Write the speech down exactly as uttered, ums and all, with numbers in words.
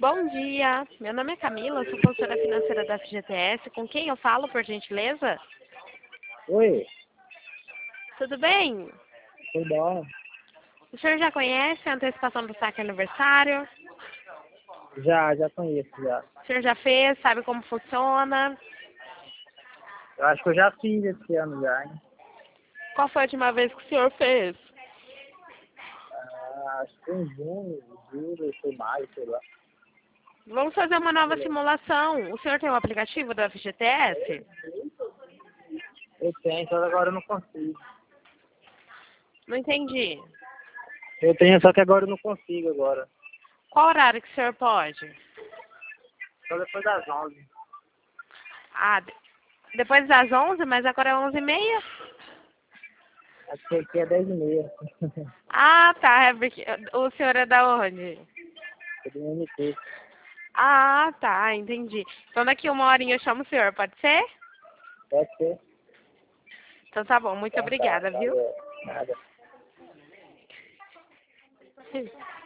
Bom dia, meu nome é Camila, sou consultora financeira da F G T S. Com quem eu falo, por gentileza? Oi, Tudo bem? tudo bom? O senhor já conhece a antecipação do saque aniversário? Já, já conheço, já. O senhor já fez? Sabe como funciona? Eu acho que eu já fiz esse ano já, hein? Qual foi a última vez que o senhor fez? Ah, acho que foi em junho, julho, foi maio, sei lá. Vamos fazer uma nova simulação. O senhor tem o aplicativo da F G T S? Eu tenho, só que agora eu não consigo. Não entendi. Eu tenho, só que agora eu não consigo agora. Qual horário que o senhor pode? Só depois das onze. Ah, de- depois das onze, mas agora é onze e meia? Acho que aqui é dez e meia. Ah, tá. É porque o senhor é da onde? É do M T. Ah, tá. Entendi. Então daqui uma horinha eu chamo o senhor, pode ser? Pode ser. Então tá bom. Muito Então tá, obrigada, viu? valeu. Nada.